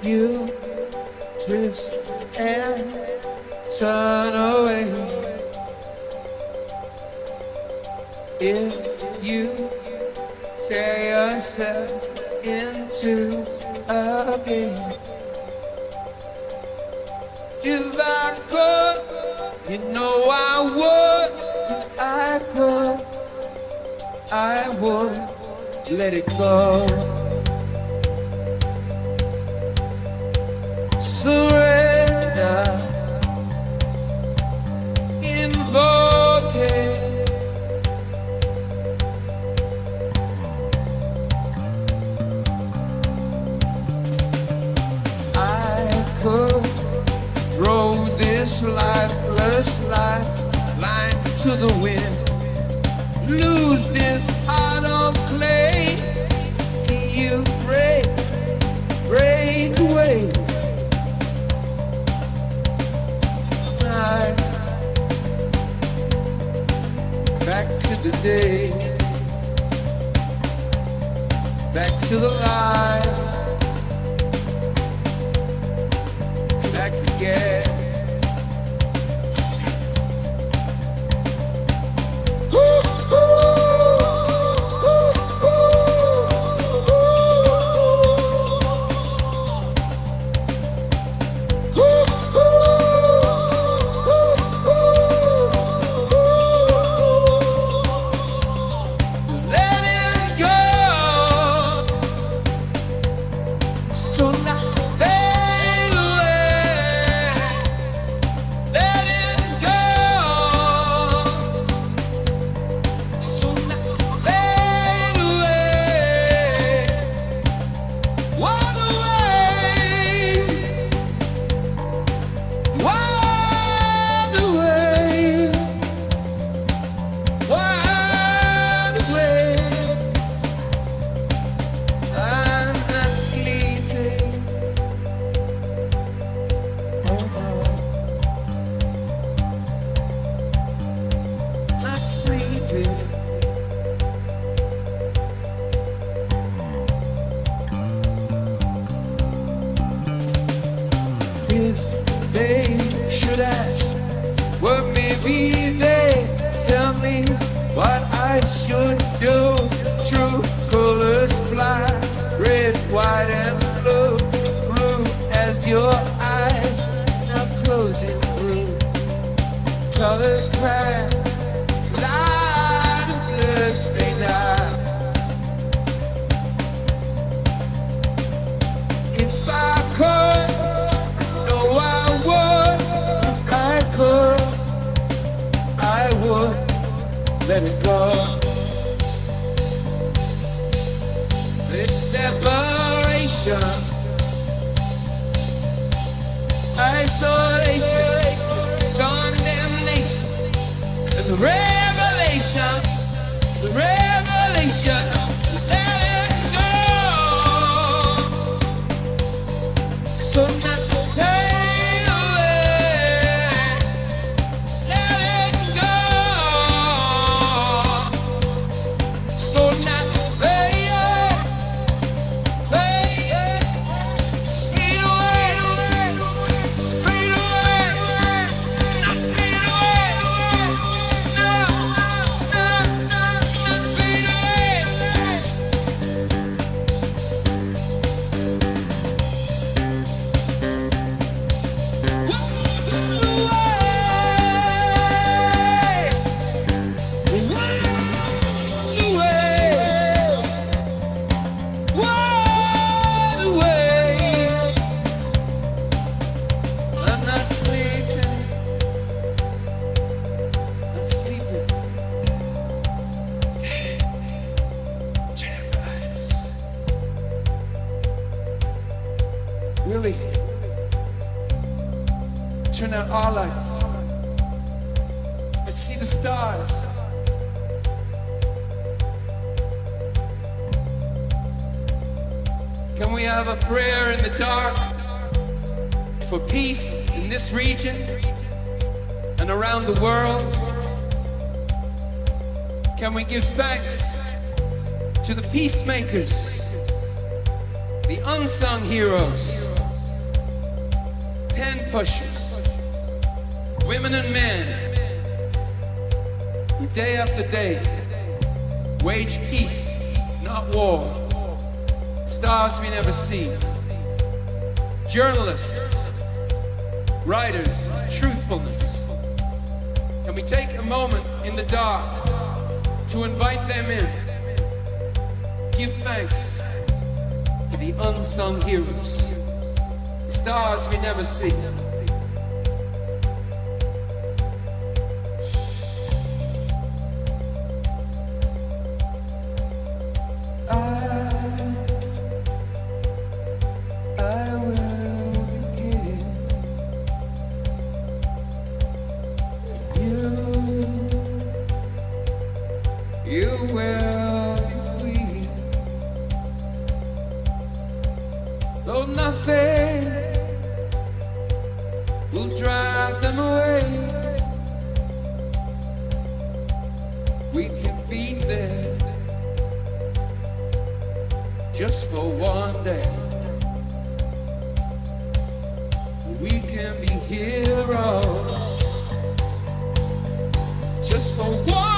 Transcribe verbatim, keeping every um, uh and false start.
you twist and turn away, if you tear yourself into a game, if I could, you know I would, if I could, I would let it go. Surrender, invoking. I could throw this lifeless lifeline to the wind, lose this heart of clay, see you break, break away. Back to the day, back to the light, back again. If they should ask, what maybe they tell me what I should do. True colors fly, red, white, and blue, blue as your eyes now closing blue. Colors cry, fly to bloodstained eye. If I could, I would let it go. This separation, isolation, condemnation, and the revelation, the revelation, let it go. So not today. Really, turn out our lights. Let's see the stars. Can we have a prayer in the dark for peace in this region and around the world? Can we give thanks to the peacemakers, the unsung heroes, pushers, women and men, who day after day wage peace, not war. Stars we never see. Journalists, writers of truthfulness. Can we take a moment in the dark to invite them in? Give thanks for the unsung heroes, the stars we never see. Just for one day, we can be heroes. Just for one